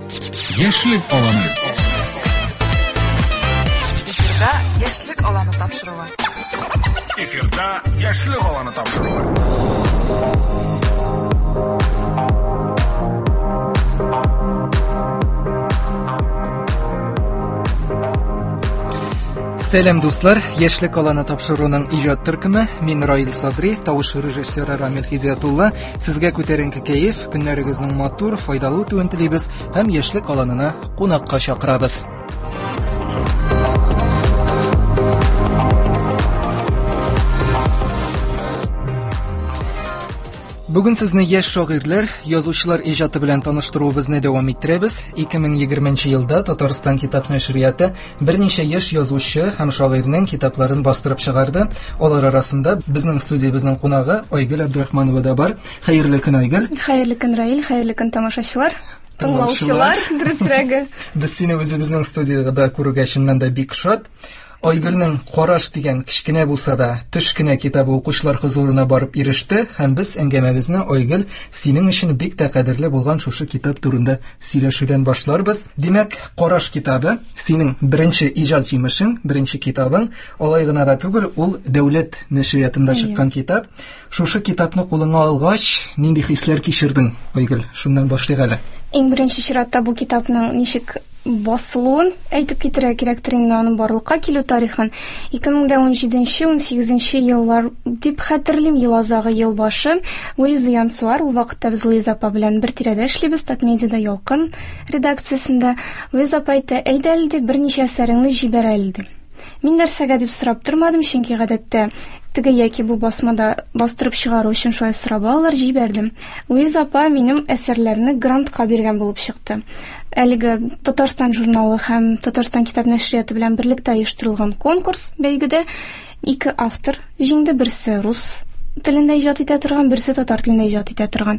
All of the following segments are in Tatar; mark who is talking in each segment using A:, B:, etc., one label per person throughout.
A: Яшьлек аланы.
B: Эфирда яшьлек аланы тапшыруы.
A: Эфирда яшьлек аланы тапшыруы.
C: Сәлем дуслар, яшьлек аланы тапшыруның иҗат төркеме, мин Раил Садри, тавыш режиссеры Рамил Хидиятулла, сезгә күтәренке кәеф, көннәрегезнең матур, файдалы үтүен телибез һәм яшьлек аланына кунакка чакырабыз. Бүген сезне яшь шагыйрьләр, язучылар иҗаты белән таныштыруыбызны дәвам иттерәбез. 2020 елда Татарстан китап нәшрияты берничә яшь язучы һәм шагыйрьнең китапларын бастырып чыгарды. Алар арасында безнең студиябезнең кунагы Айгөл Абдрахманова да бар. Хәерле көн, Айгөл.
D: Хәерле көн, Раил. Хәерле көн, тамашачылар. Тыңлаучылар, дөресрәге.
C: Без сине үзебезнең студиядә күрүгә чыннан да бик шат. Айгөлнең «Караш» дигән кечкенә булса да төшкенә китабы укучылар хозурына барып иреште һәм без әңгәмәбезне Айгөл синең өчен бик тә кадерле булган шушы китап турында сөйләшүдән башларбыз. Димәк, «Караш» китабы синең беренче иҗат җимешең, беренче китабың. Алай гына да түгел, ул Дәүләт нәшриятында чыккан китап. Шушы китапны кулыңа алгач, нинди хисләр кичердең, Айгөл? Шуннан башлыйк әле.
D: Иң беренче чиратта бу китапның ничек басылуын әйтеп китерә кирәктер инде, аның барлыкка килү тарихын. 2017-18 еллар дип хәтерлим, ел азагы, ел башы. Луиза Янсуар, ул вакытта без Луиза апа белән бер тирәдә эшлибез, Татмедиада Ялкын редакциясендә. Луиза апа әйтте, әйдә әле берничә әсәреңне җибәр әле. Мин нәрсәгә дип сорап тормадым, чөнки гадәттә теге яки бу басмада бастырып чыгару өчен шулай сорап алалар, җибәрдем. Луиза апа минем әсәрләрне грантка биргән булып чыкты. Әлеге Татарстан журналы һәм Татарстан китап нәшрияты белән берлектә оештырылган конкурс бәйгедә 2 автор җиңде, берсе рус телендә иҗат итә торган, берсе татар телендә иҗат итә торган.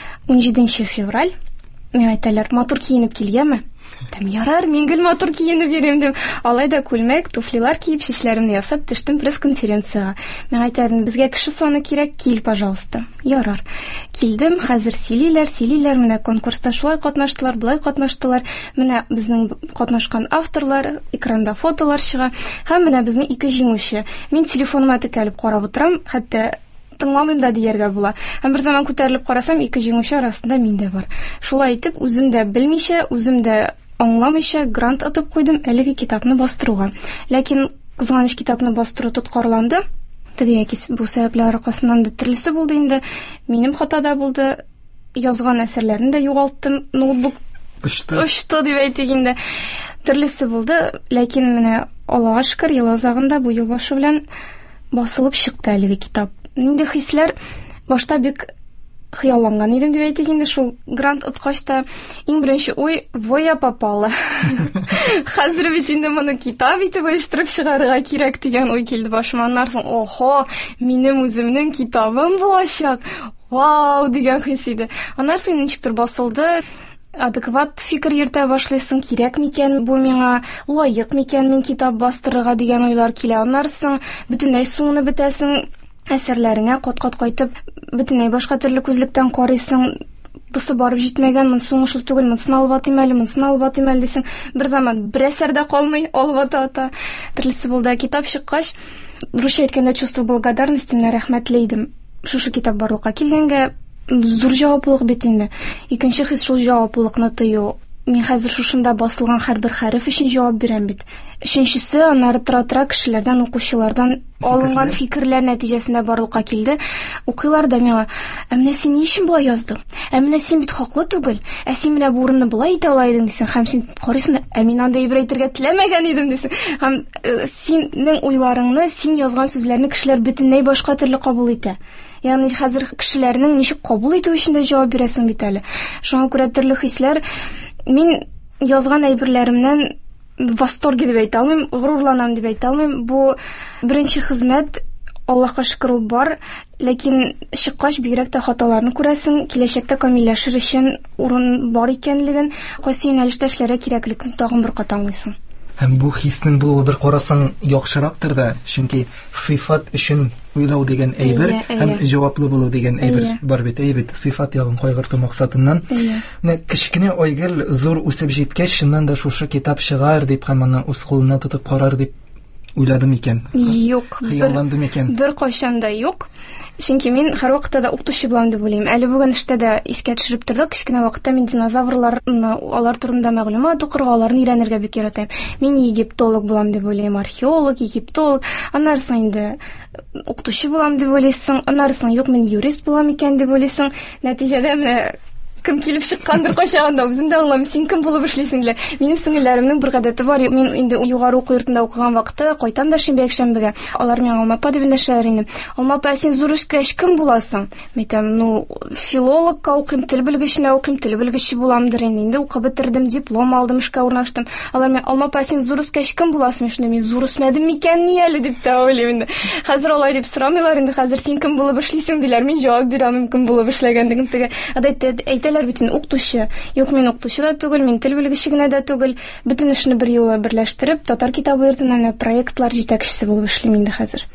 D: 17 февраль мен әйтәләр, матур киенеп килгәнме? Тәм ярар, мин гел матур киенеп йөрим дим. Алай да күлмәк, туфлилар киеп, чәчләремне ясап төштем пресс-конференцияга. Мен әйтәләр, безгә кеше саны кирәк, кил, пожалуйста. Ярар. Килдем, хәзер сөйлиләр, менә конкурста шулай катнаштылар, булай катнаштылар. Менә безнең катнашкан авторлар, экранда фотолар чыга, һәм менә безнең 2 җиңүче. Мин телефоныма текәлеп карап утырам, хәтта тыңламыйм да дияргә була. Һәм бер заман күтәрелеп карасам, 2 җиңүче арасында мин дә бар. Шулай итеп, үзем дә белмичә, үзем дә аңламыйча грант атып куйдым әлеге китапны бастыруга. Ләкин кызганыч китапны бастыру тоткарланды. Теге яки бу сәбәпләр аркасыннан да төрлесе булды инде. Минем хатада булды. Язган әсәрләрне дә югалттым. Ноутбук очты дип әйтик инде. Төрлесе булды. Ләкин менә Аллага шөкер, ел азагында бу ел башы белән басылып чыкты әлеге китап. Нинди хисләр? Башта бик хыялланган идем дип әйтик инде, шул грант аткач та иң беренче ой, воя попала. Хәзер бит инде моны китап итеп оештырып чыгарырга кирәк дигән ой килде башыма. Аннан соң, охо, минем үземнең китабым булачак. Вау, дигән хис иде. Аннан соң ничектер басылды. Адекват фикер йөртә башлыйсың, кирәк микән бу миңа, лаек микән мин китап бастырырга дигән уйлар килә. Аннан соң бөтенләй суны бетәсең, әсәрләреңә кат-кат кайтып, бөтенләй башка төрле күзлектән карыйсың. Бусы барып җитмәгән, моны суңышлы түгел, моны алып атыйм әле дисең. Бер заман бер әсәрдә калмый, алып ата. Төрлесе булды. Китап чыккач, русча әйткәндә чувство благодарностенә рәхмәтле идем. Шушы китап барлыкка килгәнгә зур җаваплылык бит инде. Икенче хис шул җаваплылыкны тою. Мин хәзер шушында басылган һәрбер хәреф өчен җавап бирәм бит. Өченчесе, аннары тора кешеләрдән, укучылардан алынган фикерләр нәтиҗәсендә барлыкка килде. Укыйлар да миңа, менә син ни өчен булай яздың? Менә син бит хаклы түгел. Син менә бу урынны булай итә алайдың дисең, һәм син карыйсың, мин анда ибрә әйтергә теләмәгән идем дисең. Һәм синең уйларыңны, син язган сүзләрне кешеләр бөтенләй башка төрле кабул итә. Ягъни хәзер кешеләрнең ничек кабул итү өчен дә җавап бирәсең бит әле. Шуңа күрә төрле хисләр. Мин язган әйберләремнән восторге дип әйтә алмыйм, горурланам дип әйтә алмыйм. Бу беренче хезмәт, Аллаһка шөкер, ул бар, ләкин чыккач бигрәк тә хаталарны күрәсең, киләчәктә камилләшер өчен урын бар икәнлеген, кайсы юнәлештә эшләргә кирәклекне тагын бер кат аңлыйсың.
C: Һәм бу хиснең булуы бер карасаң яхшырактыр да, чөнки сыйфат өчен уйлау дигән әйбер һәм җаваплы булу дигән әйбер бар бит, әйбер сыйфат ягын кайгырту максатыннан. Менә кечкенә Айгөл зур үсеп җиткәч, шуннан да шушы китап чыгар дип һәм аны үз кулына тотып карар дип уйладым икән.
D: Юк,
C: хыялландым икән.
D: Бер кайчан да юк. Чөнки мин һәр вакытта да укытучы булам дип уйлыйм. Әле бүген эштә дә искә төшереп тордык. Кичкенә вакытта мин динозаврларны, алар турында мәгълүмат укырга, аларны өйрәнергә бик яратам. Мин египтолог булам дип уйлыйм, археолог, египтолог. Аннарсын инде укытучы булам дип уйлыйсың. Аннарсын юк, мин юрист булам икән дип уйлыйсың. Нәтиҗәдә менә кем килеп чыккандыр кайчагында үзем дә аңламыйм, син кем булып эшлисең диләр. Минем сеңелләремнең бер гадәте бар. Мин инде югары уку йортында укыган вакытта кайтам да шимбә-якшәмбегә. Алар миңа Алмапа дип эндәшәләр инде. Алмапа, син зур эшкәч кем буласың? Мәйтәм, филологка укыйм, тел белгеченә укыйм, тел белгече буламдыр инде. Укып бетердем, диплом алдым, эшкә урнаштым. Алар миңа Алмапа, син зур эшкәч кем буласың? Шуны мин зур үсмәдем микән ни әле дип тә уйлыйм инде. Хәзер алай дип сорамыйлар инде. Хәзер син кем булып эшлисең диләр. Мин җавап бирәм, кем булып эшләгәнлеген теге. Әйтәләр бит, укытучы. Юк, мин укытучы да түгел, мин тел белгече генә дә түгел. Бөтен эшне бер юлы берләштереп, татар китабы йортында проектлар җитәкчесе булып эшлим инде хәзер.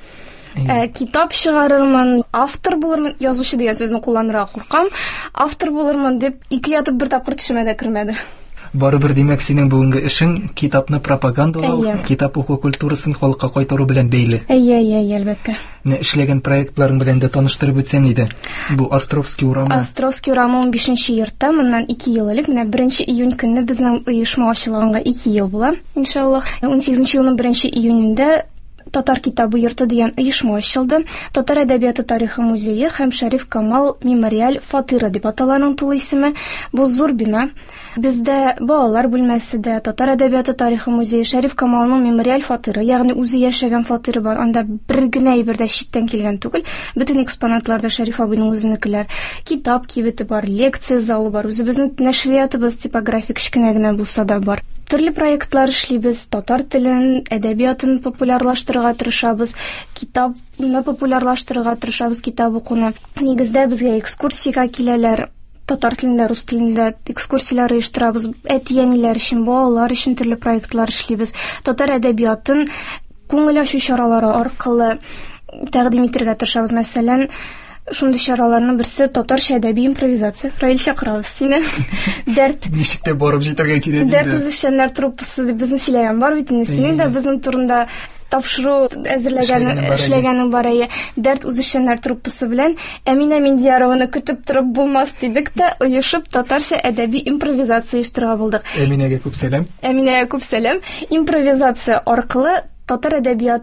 D: Китап чыгарырмын, автор булырмын, язучы дигән сүзне кулланырга куркам. Автор булырмын дип 2 ятып бер тапкыр төшемә дә кермәде.
C: Барыбер димәк, синең бүгенге эшең китапны пропагандалау, китап уку культурасын халыкка кайтару белән бәйле. Әлбәттә. Эшләгән проектларың белән дә таныштырып үтсәң иде. Бу Островский урамы. Островский
D: урамы 15-нче йортта, моннан 2 ел элек, менә 1 июнь көнне безнең оешма ачылганга 2 ел була, иншаллах. 18-нче елның 1 июнендә Татар китабы йорты дигән оешма ачылды. Татар әдәбияты тарихы музее һәм Шәриф Камал мемориаль фатиры дип аталаның тулы исеме. Бу зур бина. Бездә балалар бүлмәсе дә, Татар әдәбияты тарихы музее, Шәриф Камалның мемориаль фатиры, ягъни үзе яшәгән фатиры бар. Анда бер генә әйбер дә читтән килгән түгел. Бөтен экспонатларда Шәриф абыйның үзенекеләр. Китап кибете бар, лекция залы бар. Үзебезнең нәшриятыбыз типографик кечкенә генә булса да бар. Төрле проектлар эшлибез, татар телен, әдәбиятын популярлаштырырга тырышабыз, китапны популярлаштырырга тырышабыз, китап укуны. Нигездә безгә экскурсиягә киләләр. Татар телендә, рус телендә экскурсиялар оештырабыз. Әти-әниләр өчен, балалар өчен төрле проектлар эшлибез. Татар әдәбиятын күңел ачу чаралары аркылы тәкъдим итәргә тырышабыз. Мәсәлән, шундый чараларның берсе татарча әдәби импровизация. Раил чакырабыз сине. Дәрт.
C: Ничек тә барып җитәргә кирәк инде.
D: Дәрт үзешчәннәр труппасы дип безне сөйләгән бар бит инде. Синең дә безнең турында тапшыру эшләгәнең бар әйе. Дәрт үзешчәннәр труппасы белән Әминә Миндиярованы көтеп торып булмас дидек тә, оешып татарча әдәби импровизация оештырырга булдык.
C: Әминәгә күп сәлам.
D: Әминәгә күп сәлам. Импровизация аркылы татар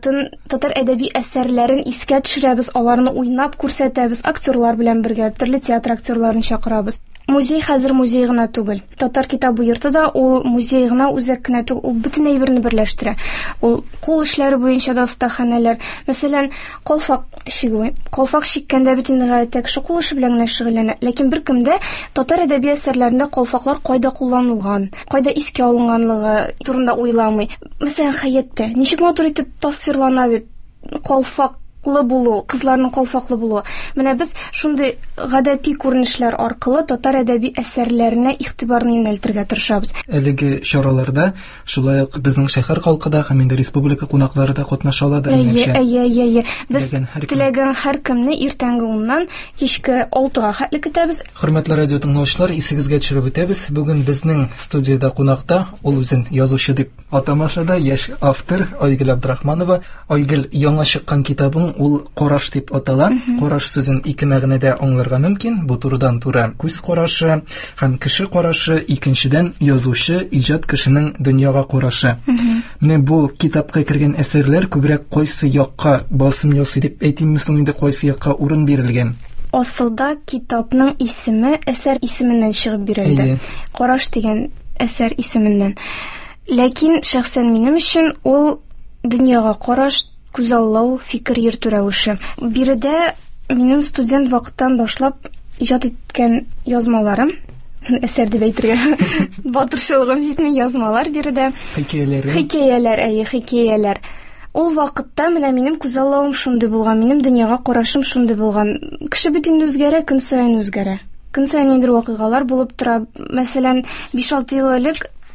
D: әдәби әсәрләрен искә төшерәбез, аларны уйнап күрсәтәбез, актерлар белән бергә, төрле театр актерларын чакырабыз. Музей хәзер музей гына түгел. Татар китабы йорты да ул музей гына үзәк кенә түгел, ул бөтен әйберне берләштерә. Ул кул эшләре буенча да остаханәләр. Мәсәлән, калфак чигү. Калфак чиккәндә бит инде гадәттә кеше кул эше белән генә шөгыльләнә. Ләкин беркемдә татар әдәби әсәрләрендә калфаклар кайда кулланылган, кайда искә алынганлыгы турында уйламый. Мәсәлән, хәятта ничек матур итеп тасвирлана бит калфак булу, кызларның калфаклы булуы. Менә без шундый гадәти күренешләр аркылы татар әдәби әсәрләренә игътибарны юнәлтергә тырышабыз.
C: Әлеге чараларда шулай ук безнең шәһәр халкы һәм инде республика кунаклары да катнашалар да.
D: Без теләгән һәркемне иртәнге 10-нан кичке 6-га хәтле көтәбез.
C: Хөрмәтле радио тыңлаучылар, исегезгә төшереп үтәбез. Бүген безнең студиядә кунакта ул үзен язучы дип атамаса да яшь автор Айгөл Абдрахманова. Айгөл яңа чыккан китабын ул караш дип атала. Караш сүзен 2 мәгънәдә аңларга мөмкин. Бу турыдан-туры күз карашы һәм кеше карашы, икенчедән язучы, иҗат кешенең дөньяга карашы. Менә бу китапка кергән әсәрләр күбрәк кайсы якка басым ясый дип әйтимме соң инде, кайсы якка урын бирелгән?
D: Асылда китапның исеме әсәр исеменнән чыгып бирелде. Караш дигән әсәр исеменнән. Ләкин шәхсән минем өчен ул дөньяга караш, күзаллау, фикер йөртү рәвеше. Биредә минем студент вакыттан башлап иҗат иткән язмаларым, әсәр дип әйтергә батырчылыгым җитми, язмалар биредә. Хикәяләр. Ул вакытта менә минем күзаллавым шундый булган, минем дөньяга карашым шундый булган. Кеше бит инде үзгәрә, көн саен үзгәрә. Көн саен инде вакыйгалар булып тора. Мәсәлән, 5-6 ел элек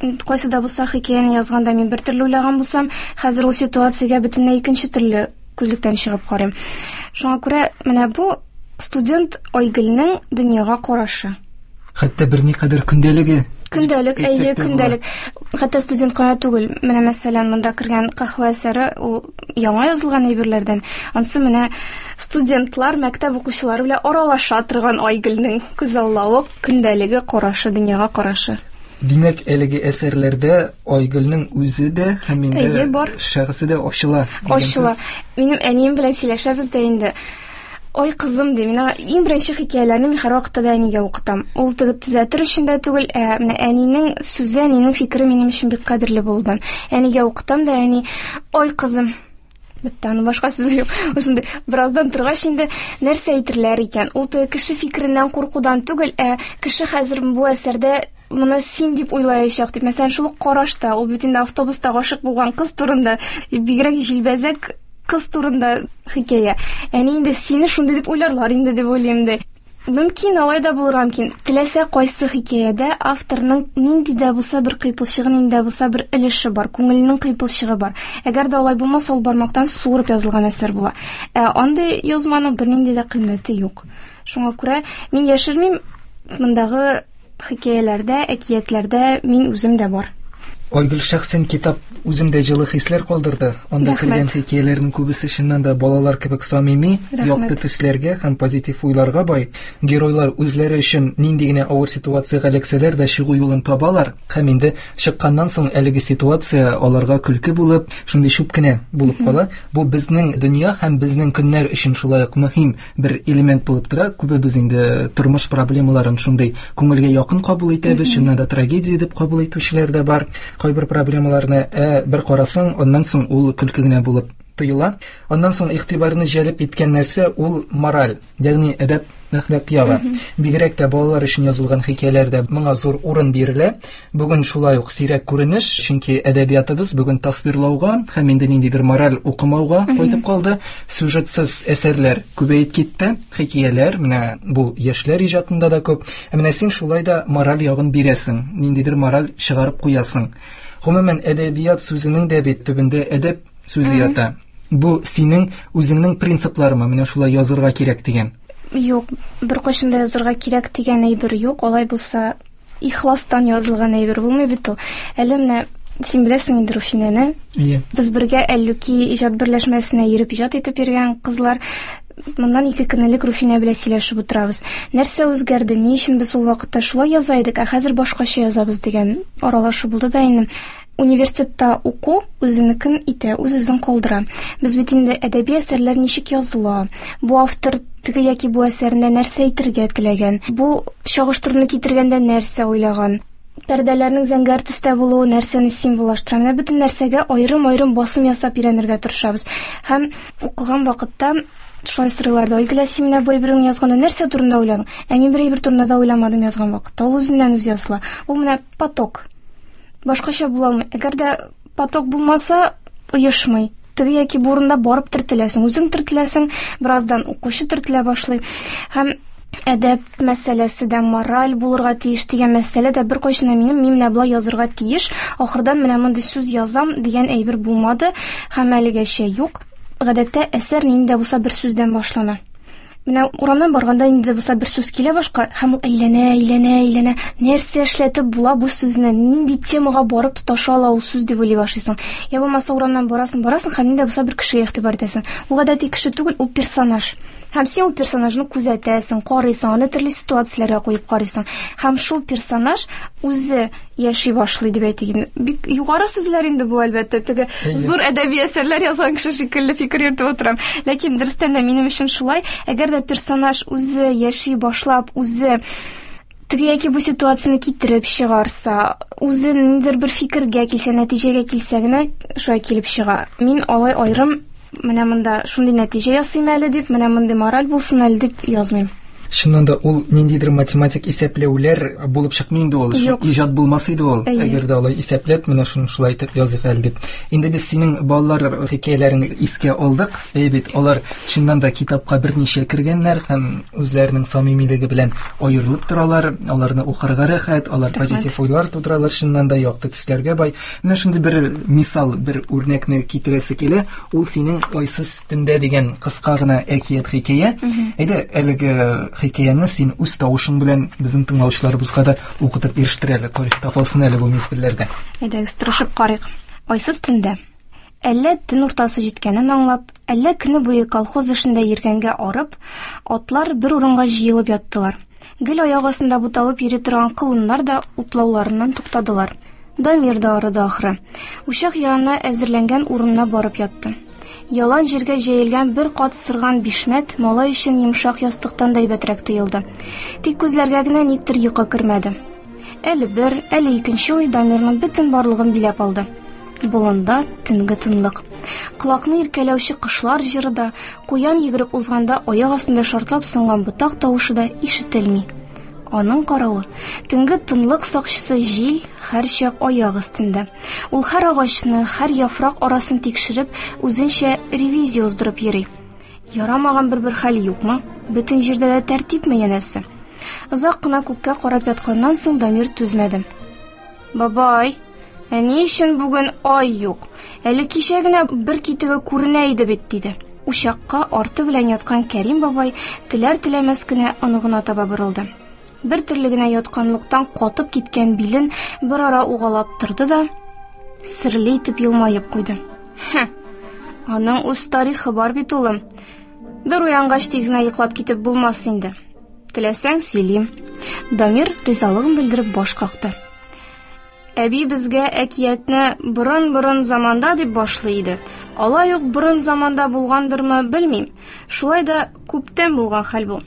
D: кайсы да булса хикәяне язганда мин бер төрле уйлаган булсам, хәзер ул ситуациягә бөтенләй икенче төрле күзлектән чыгып карыйм. Шуңа күрә менә бу студент Айгөлнең дөньяга карашы.
C: Хәтта берникадәр көндәлеге.
D: Көндәлек, әйе, көндәлек. Хәтта студент кына түгел. Менә мәсәлән, монда кергән каһвә әсәре ул яңа язылган әйберләрдән. Анысы менә студентлар, мәктәп укучылары белән аралаша торган Айгөлнең күзаллавы, көндәлеге, карашы, дөньяга карашы.
C: Димәк, әлеге әсәрләрдә Айгөлнең үзе дә һәм инде шәхесе дә ачыла.
D: Ачыла. Минем әнием белән сөйләшәбез дә инде. Ой, кызым, ди, мин иң беренче хикәяләрне мин һәр вакытта да әнигә укытам. Ул төзәтер өчен дә түгел, менә әнинең сүзе, әнинең фикере минем өчен бик кадерле булды. Әнигә укытам да, әни, ой, кызым, беттән башка сүз юк. Шундый бераздан торгач инде нәрсә әйтерләр икән? Ул кеше фикереннән куркудан түгел, кеше хәзер бу әсәрдә моны син дип уйлаячак дип. Мәсәлән, шул карашта, ул бит инде автобуста гашык булган кыз турында, бигрәк җилбәзәк кыз турында хикәя. Әни инде сине шундый дип уйларлар инде дип уйлыйм ди. Мөмкин, алай да булырга мөмкин. Теләсә кайсы хикәядә авторның нинди дә булса бер кыйпылчыгы, нинди дә булса бер өлеше бар, күңеленең кыйпылчыгы бар. Әгәр дә алай булмаса, ул бармактан суырып язылган әсәр була. Андый язманың бернинди дә кыйммәте юк. Шуңа күрә мин яшермим, мондагы хикәяләрдә, әкиятләрдә мин үзем дә бар.
C: Айгөл шәхсен китап үземдә җылы хисләр калдырды. Анда кергән хикәяләрнең күбесе чыннан да балалар кебек самими, якты төсләргә һәм позитив уйларга бай. Геройлар үзләре өчен нинди генә авыр ситуациягә эләксәләр дә чыгу юлын табалар. Һәм инде чыкканнан соң әлеге ситуация аларга көлке булып, шундый шуп кенә булып кала. Бу безнең дөнья һәм безнең көннәр өчен шулай ук мөһим бер элемент булып тора. Күбебез инде тормыш проблемаларын шундый күңелгә якын кабул итәбез, чыннан да трагедия дип кабул итүчеләр дә бар. Кайбер проблемаларны бер карасаң, аннан соң ул көлке генә булып тоела. Аннан соң игътибарны җәлеп иткән нәрсә ул мораль, ягъни әдәп, әхлак ягы. Бигрәк тә балалар өчен язылган хикәяләрдә моңа зур урын бирелә. Бүген шулай ук сирәк күренеш, чөнки әдәбиятыбыз бүген тасвирлауга һәм инде ниндидер мораль укымауга кайтып калды. Сюжетсыз әсәрләр күбәеп китте. Хикәяләр менә бу яшьләр иҗатында да күп. Менә син шулай да мораль ягын бирәсең, ниндидер мораль чыгарып куясың. Гомумән әдәбият сүзенең дә бит төбендә әдәп сүзе ята. Бу синең үзеңнең принципларымы, менә шулай язырга кирәк дигән?
D: Юк, бер кайчан да язырга кирәк дигән әйбер юк. Алай булса, ихластан язылган әйбер булмый бит ул. Әле менә син беләсең инде Руфинәне. Без бергә Әллүки иҗат берләшмәсенә йөреп иҗат итеп йөргән кызлар. Моннан 2 көнлек Руфинә белән сөйләшеп утырабыз. Нәрсә үзгәрде? Ни өчен без ул вакытта шулай яза идек, хәзер башкача язабыз дигән аралашу булды да инде. Университетта уку үзенекен итә, үзен калдыра. Без бит инде әдәби әсәрләр ничек языла, бу автор теге яки бу әсәрендә нәрсә әйтергә теләгән, бу чагыштыруны китергәндә нәрсә уйлаган, пәрдәләрнең зәңгәр төстә булуы нәрсәне символлаштыра. Менә бөтен нәрсәгә аерым-аерым басым ясап өйрәнергә тырышабыз. Һәм укыган вакытта шулай сырыларда, Айгөл син менә бу әйберне язганда нәрсә турында уйладың? Мин бер әйбер турында да уйламадым язган вакытта. Ул үзеннән үзе языла. Ул менә поток. Башкача була алмый. Әгәр дә поток булмаса, оешмый. Теге яки бурында барып тертеләсең, үзең тертеләсең, бераздан укучы тертелә башлый. Һәм әдәп мәсьәләсе дә мораль булырга тиеш дигән мәсьәлә дә бер кайчан минем менә булай язырга тиеш. Ахырдан менә мондый сүз язам дигән әйбер булмады. Һәм әлегәчә юк. Гадәттә әсәр нинди булса бер сүздән башлана. Менә урамнан барганда инде булса бер сүз килә башка, һәм ул әйләнә, нәрсә эшләтеп була бу сүзне, нинди темага барып тоташа ала ул сүз дип уйлый башлыйсың. Я булмаса урамнан барасың, һәм инде булса бер кешегә игътибар итәсең. Ул гадәти кеше түгел, ул персонаж. Һәм син ул персонажны күзәтәсең, карыйсың, аны төрле ситуацияләргә куеп карыйсың. Һәм шул персонаж үзе яши башлый дип әйтегез. Бик югары сүзләр инде бу, әлбәттә, теге зур әдәби әсәрләр язган кеше шикелле фикер йөртеп утырам. Ләкин дөрестән дә минем өчен шулай. Әгәр дә персонаж үзе яши башлап, үзе теге яки бу ситуацияны китереп чыгарса, үзе ниндидер бер фикергә килсә, нәтиҗәгә килсә генә шулай килеп чыга. Мин алай аерым менә монда шундый нәтиҗә ясыйм әле дип, менә мондый мораль булсын әле дип язмыйм.
C: Чыннан да ул ниндидер математик исәпләүләр булып чыкмый инде ул. Иҗат булмас иде ул. Әгәр дә алай исәпләп, менә шулай итеп языйк әле дип. Инде без синең балалар хикәяләрен искә алдык. Бит алар чыннан да китапка берничә кергәннәр һәм үзләренең самимилеге белән аерылып торалар. Аларны укырга рәхәт, алар позитив уйлар тудыралар, чыннан да якты төсләргә бай. Менә шундый бер мисал, бер үрнәкне китерәсе килә. Ул синең Айсыз төндә дигән кыска гына әкият хикәя. Әйдә, әлеге хикәяне син үз тавышың белән безнең тыңлаучыларыбызга да укытып ирештер әле, тарихта калсын әле бу мизгелләрдә.
D: Әйдәгез, тырышып карыйк. Айсыз төндә. Әллә төн уртасы җиткәнен аңлап, әллә көне буе колхоз эшендә йөргәнгә арып, атлар бер урынга җыелып яттылар. Гел аяк астында буталып йөри торган кылыннар да утлауларыннан туктадылар. Дамир да арыды ахры. Учак янына әзерләнгән урынына барып ятты. Ялан җиргә җәелгән бер кат сырган бишмәт малай өчен йомшак ястыктан да әйбәтрәк тоелды. Тик күзләргә генә никтер йокы кермәде. Әле бер, әле икенче уй Дамирның бөтен барлыгын биләп алды. Болында төнге тынлык. Колакны иркәләүче кышлар җыры да, куян йөгереп узганда аяк астында шартлап сынган ботак тавышы да ишетелми. Аның каравы, төнге тынлык сакчысы җил һәрчак аяк астында. Ул һәр агачны, һәр яфрак арасын тикшереп, үзенчә ревизия уздырып йөри. Ярамаган бер хәл юкмы? Бөтен җирдә дә тәртипме янәсе? Озак кына күккә карап ятканнан соң Дамир түзмәде. Бабай, ни өчен бүген ай юк? Әле кичә генә бер китеге күренә иде бит, диде. Учакка арты белән яткан Кәрим бабай теләр-теләмәс кенә оныгына таба борылды. Бер төрлегенә ятканлыктан катып киткән билен бер ара угалап торды да серле итеп елмаеп куйды. Аның үз тарихы бар бит, улым. Бер уянгач тиз генә йоклап китеп булмас инде. Теләсәң сөйлим. Дамир ризалыгын белдереп баш какты. Әби безгә әкиятне борын заманда дип башлый иде. Алай ук борын заманда булгандырмы, белмим. Шулай да күптән булган хәл бу.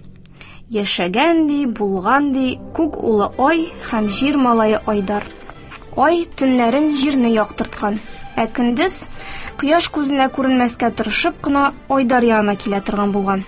D: Яшәгән ди, булган ди, күк улы ай һәм җир малае Айдар. Ай төннәрен җирне яктырткан. Ә көндез кояш күзенә күренмәскә тырышып кына Айдар янына килә торган булган.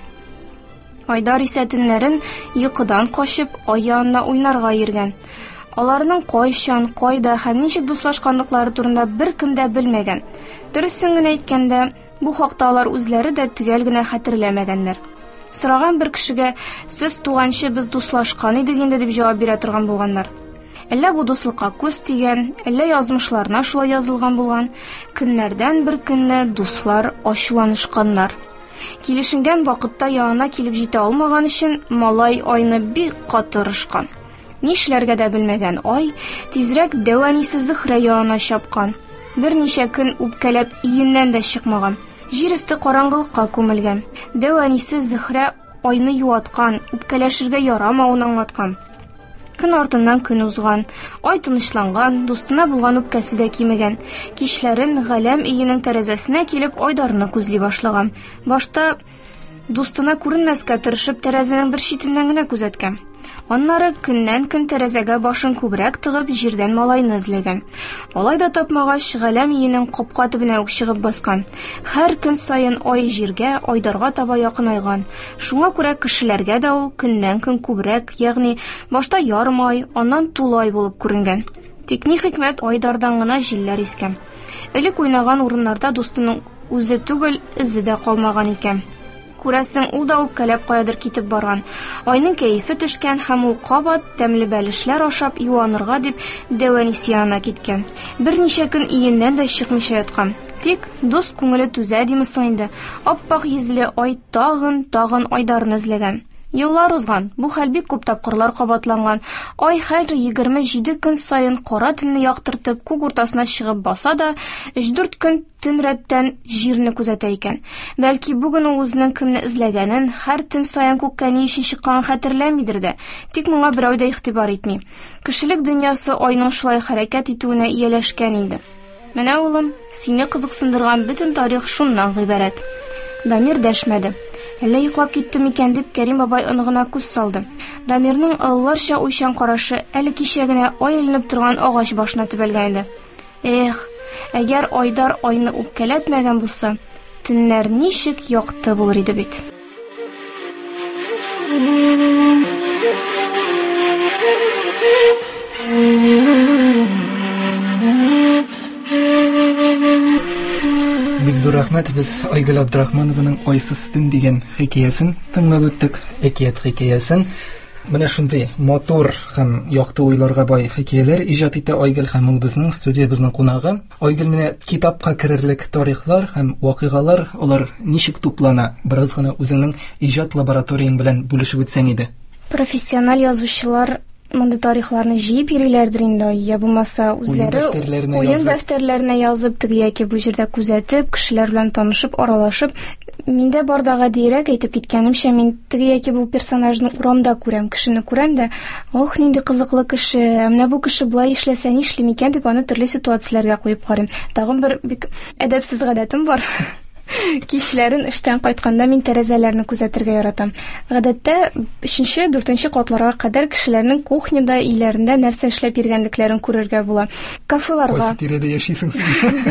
D: Айдар исә төннәрен йокыдан качып ай янына уйнарга йөргән. Аларның кайчан, кайда һәм ничек дуслашканлыклары турында беркем дә белмәгән. Дөресен генә әйткәндә, бу хакта алар үзләре дә төгәл генә хәтерләмәгәннәр. Сораган бер кешегә сез туганчы без дуслашкан идек инде дип җавап бирә торган булганнар. Әллә бу дуслыкка күз тигән, әллә язмышларына шулай язылган булган. Көннәрдән бер көнне дуслар ачуланышканнар. Килешенгән вакытта янына килеп җитә алмаган өчен малай айны бик катырышкан. Нишләргә дә белмәгән ай тизрәк дәванисе Зөһрә янына чапкан. Берничә көн үпкәләп иеннән дә чыкмаган. Җир өсте караңгылыкка күмелгән. Дәванисе Зөһрә айны юаткан, үпкәләшергә ярамавын аңлаткан. Көн артыннан көн узган. Ай тынычланган, дустына булган үпкәсе дә кимегән. Кичләрен Галәм өенең тәрәзәсенә килеп Айдарны күзли башлаган. Башта дустына күренмәскә тырышып тәрәзәнең бер читеннән генә күзәткән. Аннары көннән-көн тәрәзәгә башын күбрәк тыгып җирдән малайны эзләгән. Алай да тапмагач, Галәм өенең капка төбенә үк чыгып баскан. Һәр көн саен ай җиргә, Айдарга таба якынайган. Шуңа күрә кешеләргә дә ул көннән-көн күбрәк, ягъни башта ярым ай, аннан тулы ай булып күренгән. Тик ни хикмәт, Айдардан гына җилләр искән. Элек уйнаган урыннарда дустының үзе түгел, эзе дә калмаган икән. Күрәсең, ул да үпкәләп каядыр китеп барган. Айның кәефе төшкән һәм ул кабат тәмле бәлешләр ашап юанырга дип Дәванис янына киткән. Берничә көн иеннән дә чыкмыйча яткан. Тик дус күңеле түзә димесең инде. Аппак йөзле ай тагын Айдарны эзләгән. Еллар узган, бу хәл бик күп тапкырлар кабатланган. Ай һәр 27 көн саен кара төнне яктыртып күк уртасына чыгып баса да, 3-4 көн төн рәттән җирне күзәтә икән. Бәлки бүген ул үзенең кемне эзләгәнен, һәр төн саен күккә ни өчен чыкканын хәтерләмидер дә. Тик моңа берәү дә игътибар итми. Кешелек дөньясы айның шулай хәрәкәт итүенә ияләшкән инде. Менә улым, сине кызыксындырган бөтен тарих шуннан гыйбарәт. Дамир дәшмәде. Әллә йоклап китте микән дип Кәрим бабай оныгына күз салды. Дамирның ылларча уйчан карашы әле кичә генә ай эленеп торган агач башына төбәлгән иде. Эх, әгәр Айдар айны үпкәләтмәгән булса, төннәр ничек якты булыр иде бит.
C: зур рәхмәт. Без Айгөл Абдрахманованың Айсыз төн дигән хикәясен тыңлап үттек, әкият хикәясен. Менә шундый матур һәм якты уйларга бай хикәяләр иҗат итә Айгөл, һәм ул безнең студиябызның кунагы. Айгөл, менә китапка керерлек тарихлар һәм вакыйгалар, алар ничек туплана? Бераз гына үзеңнең иҗат лабораторияң белән бүлешеп үтсәң иде.
D: Профессиональ язучылар мондай тарихларны җыеп йөриләрдер инде, я булмаса үзләре уен дәфтәрләренә язып, теге яки бу җирдә күзәтеп, кешеләр белән танышып, аралашып. Миндә бардага дирәк әйтеп киткәнемчә, мин теге яки бу персонажны урамда күрәм, кешене күрәм дә, ох, нинди кызыклы кеше, менә бу кеше булай эшләсә ни эшли микән дип аны төрле ситуацияләргә куеп карыйм. Тагын бер бик әдәпсез гадәтем бар. Кичләрен эштән кайтканда мин тәрәзәләрне күзәтергә яратам. Гадәттә 3-4 катларга кадәр кешеләрнең кухняда, өйләрендә нәрсә эшләп йөргәнлекләрен күрергә була. Кафеларга.
C: Кайсы тирәдә яшисең син?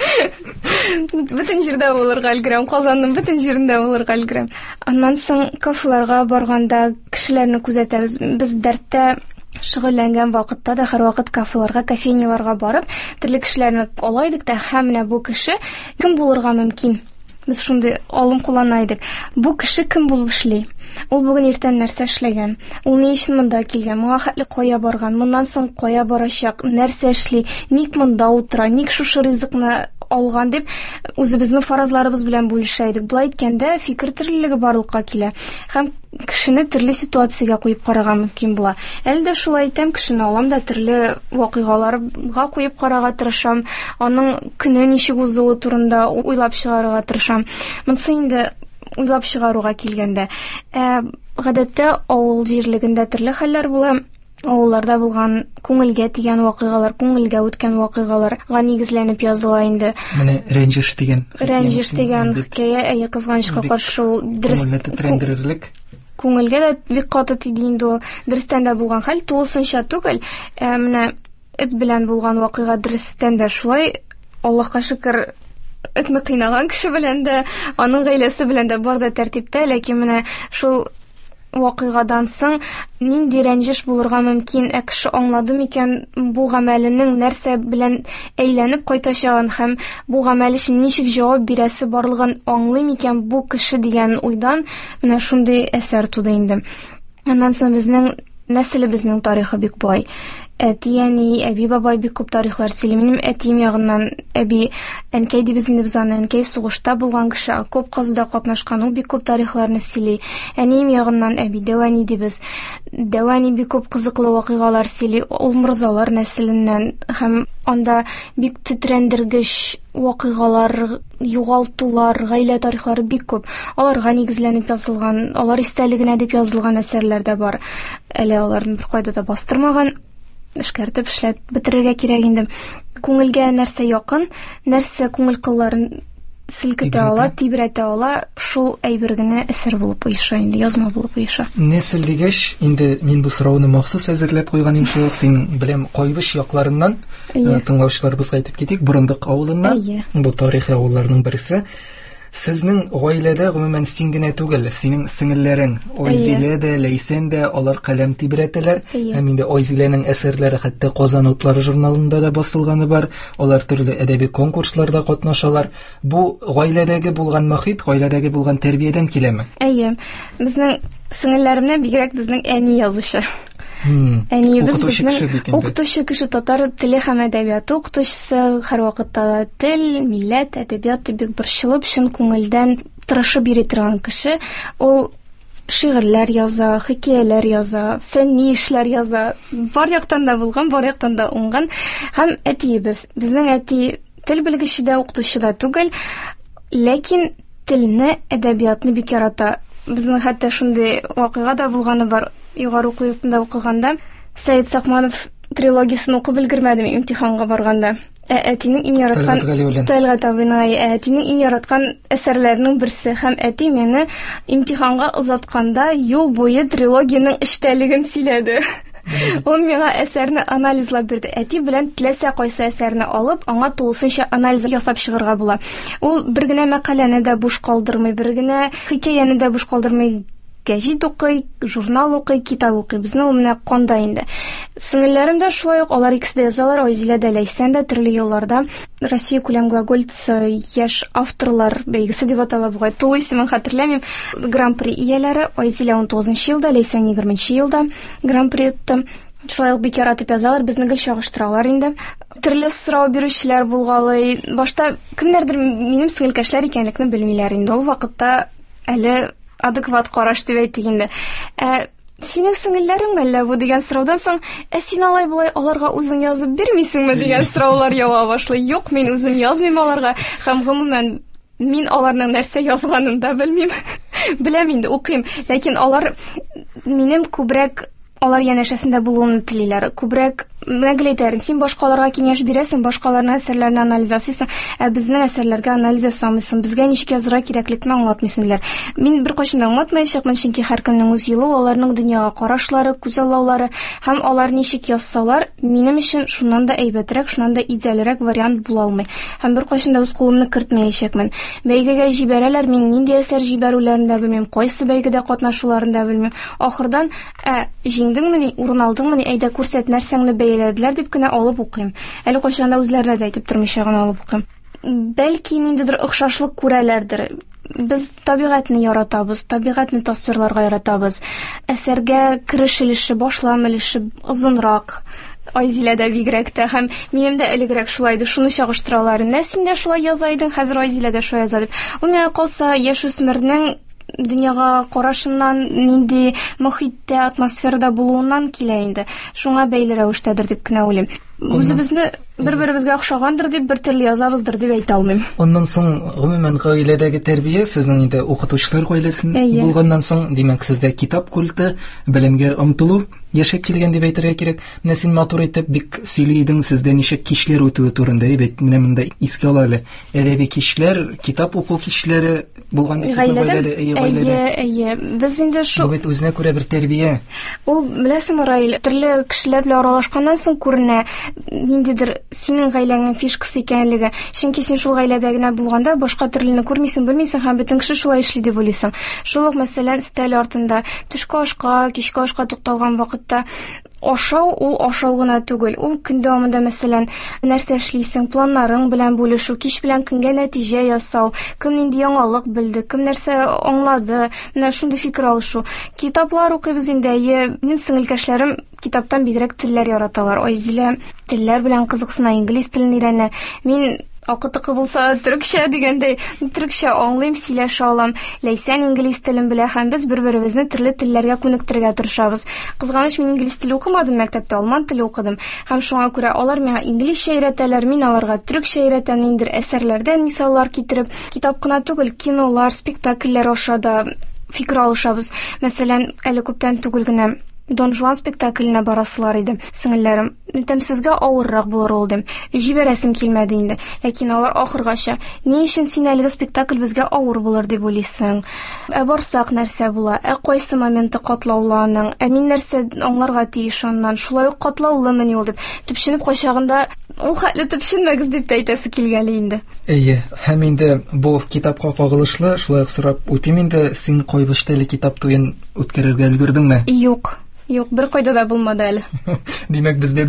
D: Бүтән җирдә булырга өлгерәм, Казанның бүтән җирендә булырга өлгерәм. Аннан соң кафеларга барганда кешеләрне күзәтәбез. Без дәрттә шөгыльләнгән вакытта да һәрвакыт кафеларга, кофейняларга барып, төрле кешеләрне алайдык та, һәм менә бу кеше кем булырга мөмкин? Без шундый алым куллана идек. Бу кеше кем булып эшли? Ул бүген иртән нәрсә эшләгән? Ул ни өчен монда килгән? Моңа хәтле кая барган? Моннан соң кая барачак? Нәрсә эшли? Ник монда утыра? Ник шушы ризыкны алган дип үзебезнең фаразларыбыз белән бүлешә идек. Булай әйткәндә, фикер төрлелеге барлыкка килә. Һәм кешене төрле ситуациягә куеп карарга мөмкин була. Әле дә шулай әйтәм, кешене алам да төрле вакыйгаларга куеп карарга тырышам. Аның көне ничек узуы турында уйлап чыгарырга тырышам. Монысы инде уйлап чыгаруга килгәндә, гадәттә авыл җирлегендә төрле хәлләр була. Авылларда булган күңелгә тигән вакыйгалар, күңелгә үткән вакыйгаларга нигезләнеп языла инде.
C: Менә рәнҗеш дигән
D: хикәя, кызганычка каршы ул
C: күңелне тетрәндерерлек.
D: Күңелгә дә бик каты тиде инде ул. Дөрестән дә булган хәл, тулысынча түгел. Менә эт белән булган вакыйга дөрестән дә шулай. Аллаһка шөкер, этне кыйнаган кеше белән дә, аның гаиләсе белән дә бар да тәртиптә, ләкин менә шул вакыйгадан соң нинди рәнҗеш булырга мөмкин, кеше аңлады микән бу гамәленең нәрсә белән әйләнеп кайтачагын һәм бу гамәл өчен ничек җавап бирәсе барлыгын аңлый микән бу кеше дигән уйдан менә шундый әсәр туды инде. Аннан соң безнең нәселебезнең тарихы бик бай. Әти, әни, әби, бабай бик күп тарихлар сөйли. Минем әтием ягыннан әби, әнкәй дибез инде без аны, әнкәй сугышта булган кеше, окоп казуда катнашкан, ул бик күп тарихларны сөйли. Әнием ягыннан әби, Дәвани дибез. Дәвани бик күп кызыклы вакыйгалар сөйли. Ул морзалар нәселеннән һәм анда бик тетрәндергеч вакыйгалар, югалтулар, гаилә тарихлары бик күп. Аларга нигезләнеп язылган, алар истәлегенә дип язылган әсәрләр дә бар. Әле аларны беркайда да бастырмаган. Эшкәртеп эшләп бетерергә кирәк инде. Күңелгә нәрсә якын, нәрсә күңел кылларын селкетә ала, тибрәтә ала, шул әйбер генә әсәр булып оеша инде, язма булып оеша.
C: Нәсел дигәч, инде мин бу сорауны махсус әзерләп куйган идем, шул син беләм Кайбыш якларыннан тыңлаучыларыбызга әйтеп китик, Бурындык авылыннан. Бу тарихи авылларның берсе. Сезнең гаиләдә гомумән син генә түгел, синең сеңелләрең, Айзилә дә, Ләйсән дә, алар каләм тибрәтәләр. Һәм инде Айзиләнең әсәрләре хәтта Казан утлары журналында да басылганы бар. Алар төрле әдәби конкурсларда катнашалар. Бу гаиләдәге булган мөхит, гаиләдәге булган тәрбиядән киләме?
D: Әйе. Безнең сеңелләремнән бигрәк безнең әни язучы. Әниебез безнең укытучы кеше, татар теле һәм әдәбияты укытучысы, һәрвакытта тел, милләт, әдәбият бик борчылып, чын күңелдән тырышып йөри торган кеше. Ул шигырьләр яза, хикәяләр яза, фәнни эшләр яза. Бар яктан да булган, бар яктан да уңган. Һәм әтиебез, безнең әти тел белгече дә, укытучы да түгел, ләкин телне, әдәбиятны бик ярата. Безнең хәтта шундый вакыйга да булганы бар. Югары уку йортында укыганда Сәйд Сакманов трилогиясын укып өлгермәдем имтиханга барганда. Әтинең иң яраткан Тәлгат абыйның әтинең иң яраткан әсәрләренең берсе һәм әти мине имтиханга озатканда юл буе трилогияның эчтәлеген сөйләде. Ул миңа әсәрне анализлап бирде. Әти белән теләсә кайсы әсәрне алып, аңа тулысынча анализ ясап чыгарга була. Ул бер генә мәкаләне дә буш калдырмый, бер генә хикәяне дә буш калдырмый. гәҗит укый, журнал укый, китап укый. Безне ул менә канда инде. Сеңелләрем дә шулай ук, алар икесе дә язалар, Айзилә дә, Ләйсән дә төрле елларда Россия күләм глагольцы яшь авторлар бәйгесе дип атала бугай. Тулы исемен хәтерләмим. Гран-при ияләре Айзилә 19 елда, Ләйсән 20 елда гран-при утты. Шулай ук бик яратып язалар, безне гел чагыштыралар инде. Төрле сорау бирүчеләр булгалый. Башта кемнәрдер минем сеңелкәшләр икәнлекне белмиләр инде. Ул вакытта әле адекват караш дип әйтик инде. Синең сеңелләрең әллә бу дигән сораудан соң, син алай булай аларга үзең язып бирмисеңме дигән сораулар ява башлый. Юк, мин үзем язмыйм аларга, һәм гомумән мин аларның нәрсә язганын да белмим. Беләм инде, укыйм, ләкин алар минем күбрәк алар янәшәсендә булуын телиләр. Күбрәк мәгъләмәтләрен син башкаларга киңәш бирәсең, башкаларның әсәрләрен анализ ясыйсың, безнең әсәрләргә анализ ясамыйсың, безгә ничек язырга кирәклекне аңлатмыйсың диләр. Мин бер кайчан да аңлатмаячакмын, чөнки һәркемнең үз юлы, аларның дөньяга карашлары, күзаллаулары һәм алар ничек язсалар, минем өчен шуннан да әйбәтрәк, шуннан да идеалрәк вариант була алмый. Һәм бер кайчан да үз кулымны кертмәячәкмен. Бәйгегә җибәрәләр, мин нинди әсәр җибәрүләрен дә белмим, кайсы бәйгедә катнашуларын да белмим. Ахырдан җиңдеңмени, урын алдыңмени, әйдә күрсәт нәрсәңне бәяләделәр дип кенә алып укыйм. Әле кайчан да үзләренә дә әйтеп тормыйча гына алып укыйм. Бәлки ниндидер охшашлык күрәләрдер. Без табигатьне яратабыз, табигатьне тасвирларга яратабыз. Әсәргә керешелеше, башламылышы озынрак. Айзиләдә бигрәк тә һәм минем дә элегрәк шулай иде, шуны чагыштыралар. Син дә шулай яза идең, хәзер Айзиләдә шулай яза дип. Ул миңа калса, яшүсмернең дөньяга карашыннан, нинди мөхиттә, атмосферада булуыннан килә инде. Шуңа бәйле рәвештәдер дип кенә уйлыйм. Үзебезне бер-беребезгә охшагандыр дип, бер төрле язабыздыр дип әйтә алмыйм.
C: Оннан соң гомумән гаиләдәге тәрбия, сезнең инде укытучылар гаиләсен булганнан соң, димәк, сездә китап культы, белемгә омтылу яшәп килгән дип әйтергә кирәк. Менә син матур итеп бик сөйли идең, сездә ничек кичләр үтүе турында, әйбәт, менә монда искә ала әле. Әдәби кичләр, китап уку кичләре булган бит сезнең гаиләдә.
D: Әйе, без инде шу
C: бит үзенә күрә бер тәрбия.
D: Ул, беләсең, Раил, төрле кешеләр белән аралашканнан соң күренә ниндидер синең гаиләңнең фишкасы икәнлеге. Чөнки син шул гаиләдә генә булганда башка төрлене күрмисең, белмисең һәм бөтен кеше шулай эшли дип уйлыйсың. Шул ук, мәсәлән, стель артында төшке ашка, кичке ашка тукталган вакытта ашау, ул ашау гына түгел. Ул көн дәвамында, мәсәлән, нәрсә эшлисең, планнарың белән бүлешү, кич белән көнгә нәтиҗә ясау, кем нинди яңалык белде, кем нәрсә аңлады, менә шундый фикер алышу. Китаплар укыйбыз инде, минем сеңелкәшләрем китаптан бигрәк телләр яраталар. Айзилә телләр белән кызыксына, инглиз телен өйрәнә. Мин акытыкы булса төркчә дигәндәй, төркчә аңлыйм, сөйләшә алам. Ләйсән инглиз телен белә һәм без бер-беребезне төрле телләргә күнектерергә тырышабыз. Кызганыч, мин инглиз теле укымадым мәктәптә, алман теле укыдым. Һәм шуңа күрә алар миңа инглизчә өйрәтәләр, мин аларга төркчә өйрәтәм, ниндидер әсәрләрдән мисаллар китереп, китап кына түгел, кинолар, спектакльләр аша да фикер алышабыз. Мәсәлән, әле күптән түгел генә Дон Жуан спектакленә барасылар иде. Сеңелләрем, тәмсезгә авыррак булыр ул дим. Җибәрәсем килмәде инде. Ләкин алар ахыргача, ни өчен син әлеге спектакль безгә авыр булыр дип уйлыйсың? Барсак нәрсә була? Кайсы моменты катлауланың? Мин нәрсә аңларга тиеш аннан? Шулай ук катлаулымыни ул дип. Төпченеп кайчагында ул хәтле төпченмәгез дип әйтәсе килгәле инде.
C: Әйе, һәм инде бу китапка кагылышлы, шулай ук сорап үтим инде, син кайбыштәле китап туен үткәрергә өлгердеңме?
D: Юк, бер кайда да булмады әле.
C: Димәк, бездә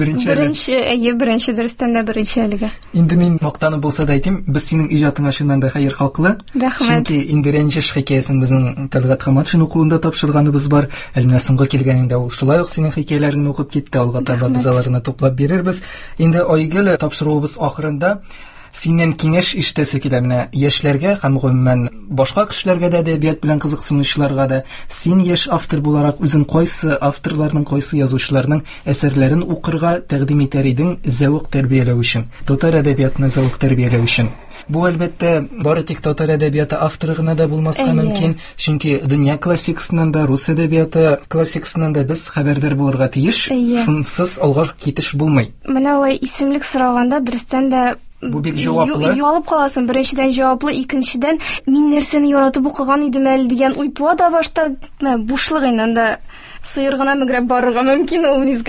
D: Беренче дөрестән дә беренче әлегә.
C: Инде мин мактанып булса да әйтим, без синең иҗатыңа шуннан да хәер халкылы.
D: Рәхмәт.
C: Чөнки инде Рәнҗеш хикәясен безнең Тәлгат Хаматшин укуында тапшырганыбыз бар. Әлменә соңгы килгәнендә ул шулай ук синең хикәяләреңне укып китте, алга таба без аларны туплап бирербез. Инде Айгөл тапшыруыбыз ахырында синнән киңәш ишетәсе килә менә яшьләргә һәм гомумән башка кешеләргә дә, әдәбият белән кызыксынучыларга да. Син яшь автор буларак үзең кайсы авторларның, кайсы язучыларның әсәрләрен укырга тәкъдим итәр идең зәвык тәрбияләү өчен, татар әдәбиятын зәвык тәрбияләү өчен? Бу әлбәттә бары тик татар әдәбияты авторы гына да булмаска мөмкин, чөнки дөнья классикасыннан да, рус әдәбияты классикасыннан да без хәбәрдар булырга тиеш. Шунсыз алга китеш булмый.
D: Менә ул исемлек сораганда дөрестән дә
C: бу бик җаваплы.
D: Юалып каласың. Беренчедән җаваплы, икенчедән мин нәрсәне яратып укыган идем әле дигән уй туа да башта бушлык инде, сыер гына мөгрәп барырга мөмкин ул мизгелдә.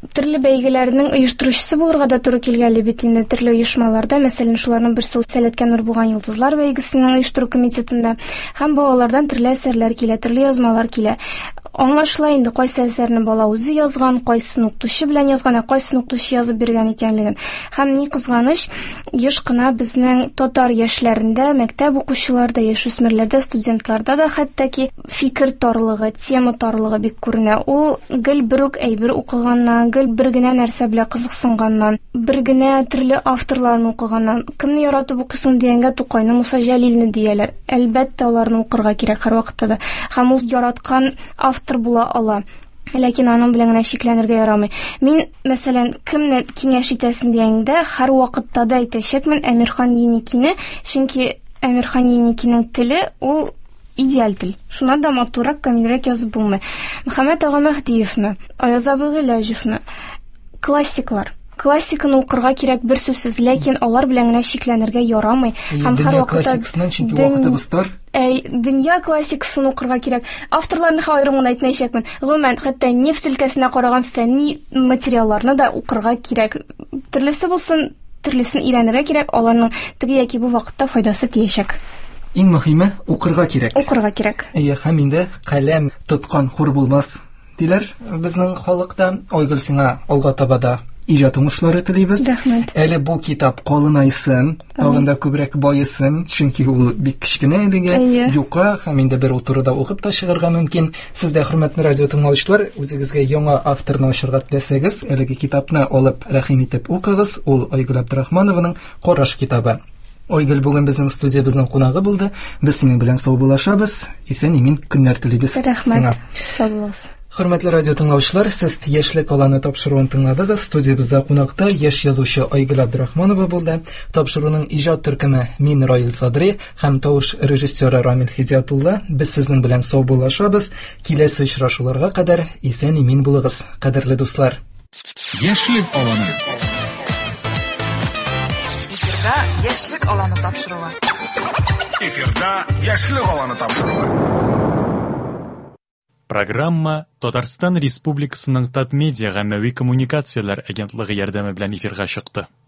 D: төрле бәйгеләрнең оештыручысы булырга да туры килгәнле бит инде төрле оешмаларда, мәсәлән, шуларның берсе ул Сәләткә нур булган Йолдызлар бәйгесенең оештыру комитетында һәм балалардан төрле әсәрләр килә, төрле язмалар килә. Аңлашыла инде кайсы әсәрне бала үзе язган, кайсын укытучы белән язган, кайсын укытучы язып биргән икәнлеген. Һәм ни кызганыч, еш кына безнең татар яшьләрендә, мәктәп укучыларда, яшүсмерләрдә, студентларда да хәтта ки фикер тарлыгы, тема тарлыгы бик күренә. Ул гел бер үк әйбер укыганнан, гел бер генә нәрсә белән кызыксынганнан, бер генә төрле авторларны укыганнан, кемне яратып укыйсың дигәнгә Тукайны, Муса Җәлилне дияләр. Әлбәттә, аларны укырга кирәк һәр вакытта да. Һәм ул яраткан автор була ала. Ләкин аның белән генә шикләнергә ярамый. Мин, мәсәлән, кемне киңәш итәсен дигәндә, һәр вакытта да әйтәчәкмен Әмирхан Еникине, чөнки Әмирхан Еникинең теле ул идеаль тел. Шуннан да матуррак, камилрәк язып булмый. Мөхәммәд ага Мәһдиевне, Аяз абый Гыйләҗевне, классиклар. Классиканы укырга кирәк бер сүзсез, ләкин алар белән генә шикләнергә ярамый. Һәм һәр вакытта дөнья классикасын укырга кирәк. Авторларны аерым гына әйтмәячәкмен. Гомумән, хәтта нефть өлкәсенә караган фәнни материалларны да укырга кирәк. Төрлесе булсын, төрлесен өйрәнергә кирәк. Аларның теге яки бу вакытта файдасы тиячәк.
C: Иң мөһиме укырга кирәк.
D: Укырга кирәк.
C: Һәм инде каләм тоткан хур булмас диләр безнең халыкта. Айгөл, сиңа алга таба да иҗат уңышлары телибез.
D: Рәхмәт.
C: Әле бу китап калынайсын, тагын да күбрәк байысын, чөнки ул бик кечкенә иде. Юка, һәм инде бер утыруда укып та чыгарга мөмкин. Сез дә, хөрмәтле радио тыңлаучылар, үзегезгә яңа авторны ачырга теләсәгез, әлеге китапны алып рәхим итеп укыгыз. Ул Айгөл Абдрахманованың Караш китабы. Айгөл бүген безнең студиябызның кунагы булды. Без синең белән саубуллашабыз. Исән-имин көннәр телибез.
D: Рәхмәт. Сау булыгыз.
C: Хөрмәтле радио тыңлаучылар, сез яшьлек аланы тапшыруын тыңладыгыз. Студиябызда кунакта яшь язучы Айгөл Абдрахманова булды. Тапшыруның иҗат төркеме мин Раил Садри һәм тавыш режиссеры Рамил Хидиятулла. Без сезнең белән саубуллашабыз. Киләсе очрашуларга кадәр исән-имин булыгыз, кадерле дуслар.
A: Яшьлек аланы.
B: Эфирда яшьлек аланы тапшыруы.
A: Эфирда яшьлек аланы тапшыруы.
E: Программа Татарстан Республикасының Татмедиа гаммәви коммуникацияләр агентлыгы ярдәме белән эфирга чыкты.